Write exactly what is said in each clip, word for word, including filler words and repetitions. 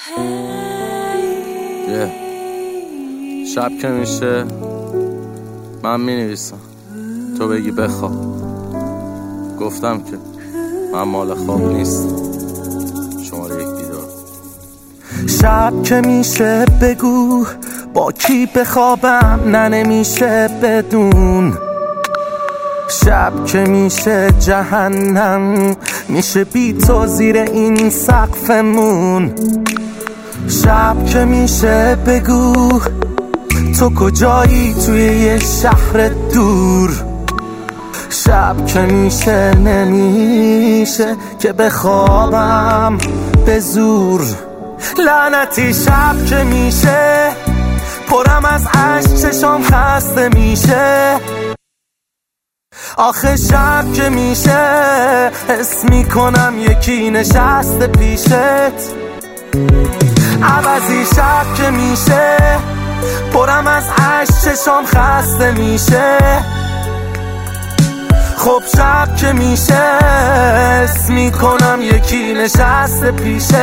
yeah. شب که میشه من می نویسم تو بگی بخواب. گفتم که من مال خواب نیست. شماره یک بیدار. شب که میشه بگو با کی بخوابم، نه نمیشه بدون. شب که میشه جهنم میشه بی تو زیر این سقفمون. شب که میشه بگو تو کجایی توی یه شهر دور. شب که میشه نمیشه که بخوابم به زور. لعنتی شب که میشه پرم از عشق، چشام خسته میشه. آخه شب که میشه حس میکنم یکی نشسته پیشت. عوضی شب که میشه پرم از عشق، چشام خسته میشه. خب شب که میشه حس میکنم یکی نشسته پیشت.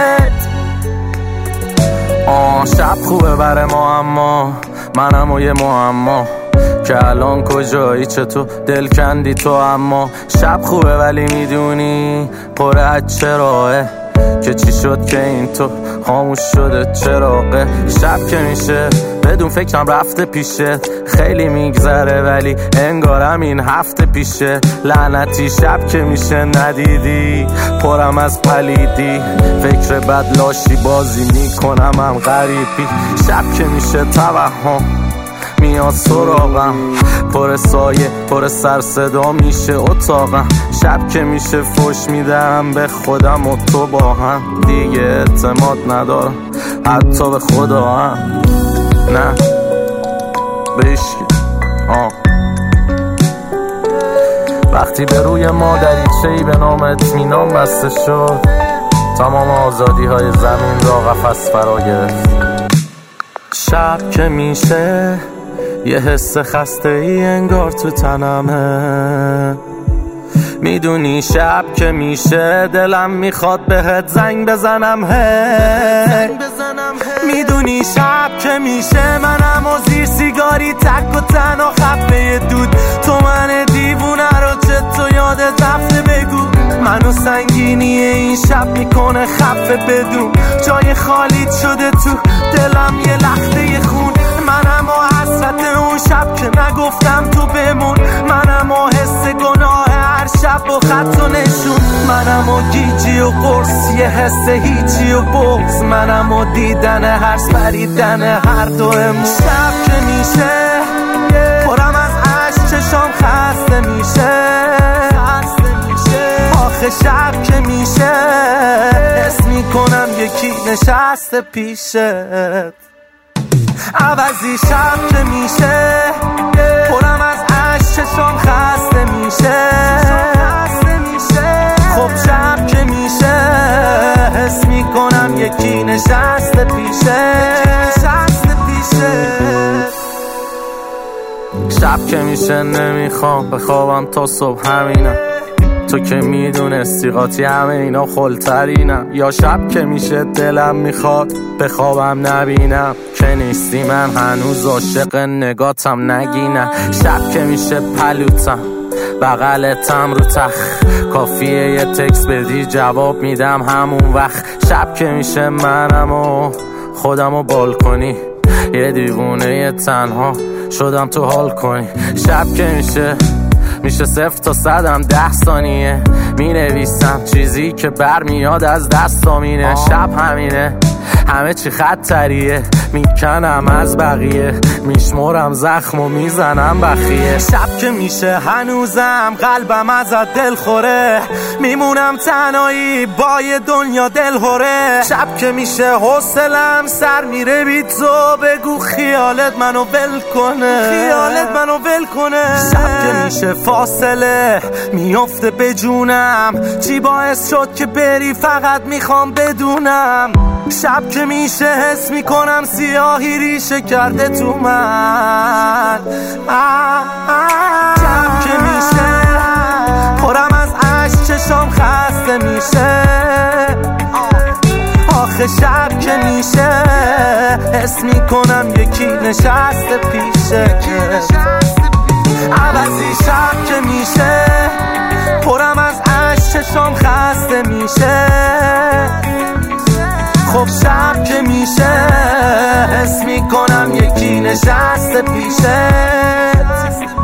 آه شب خوبه بره ما، اما منم و یه معما که الان کجایی، چطور دل کندی تو. اما شب خوبه ولی میدونی پر از چراغه که چی شد که این تو خاموش شده چراغه. شب که میشه بدون فکرم رفته پیشه، خیلی میگذره ولی انگارم این هفته پیشه. لعنتی شب که میشه ندیدی پرم از پلیدی، فکر بد لاشی بازی میکنم هم غریبی. شب که میشه توهم میاد سراغم، پر سایه پر سر صدا میشه اتاقم. شب که میشه فوش میدم به خودم و تو با هم دیگه اعتماد ندارم حتی به خدا هم. نه بشکی آه وقتی به روی ما دریچه‌ای به نام اطمینان بسته شد، تمام آزادی های زمین را قفس فرا گرفت. شب که میشه یه حس خسته ای انگار تو تنمه. میدونی شب که میشه دلم میخواد بهت زنگ بزنم هی. میدونی شب که میشه منم و زیر سیگاری تک و تنها خفه دود. تو من دیوونه رو چه تو یادت رفته بگو. منو سنگینی این شب میکنه خفه بدون. جای خالیت شده تو دلم یه لخته خون. منم و حسرت اون شب که نگفتم تو بمون. منم و حس گناه هر شب و خط و نشون. منم و گیجی و قرص یه حس هیچی و بغض. منم و دیدن هر سپریدن هر دومون. شب که میشه پرم از عشق، چشام خسته میشه. آخه شب که میشه حس میکنم یکی نشسته پیشت. عوضی شب که میشه پرم از عشق، چشام خسته میشه. خب شب که میشه حس میکنم یکی نشسته پیشه. شب که میشه نمیخوام بخوابم تا صبح همینم، تو که میدونستی قاطی همه اینا خلترینم. یا شب که میشه دلم میخواد بخوابم نبینم که نیستی، من هنوز عاشق نگاتم نگینم. شب که میشه پلوتم بغلتم رو تخ، کافیه یه تکس بدی جواب میدم همون وقت. شب که میشه منم و خودم و بال کنی، یه دیوونه یه تنها شدم تو حال کنی. شب که میشه میشه صفر تا صدم ده ثانیه می نویسم چیزی که برمیاد از دستامینه. شب همینه همه چی خطریه، میکنم از بقیه میشمرم زخم و میزنم بخیه. شب که میشه هنوزم قلبم ازت دل خوره، میمونم تنهایی با یه دنیا دل هوره. شب که میشه حوصلم سر میره بی تو، بگو خیالت منو ول کنه، خیالت منو ول کنه. شب که میشه فاصله میفته به جونم، چی باعث شد که بری فقط میخوام بدونم. شب که میشه حس میکنم سیاهی ریشه کرده تو من. شب که میشه پرم از عشق، چشام خسته میشه. آخه شب که میشه حس میکنم یکی نشسته پیشه عوضی شب که میشه پرم از عشق چشام خسته میشه خب شب که میشه حس میکنم یکی نشسته پیشه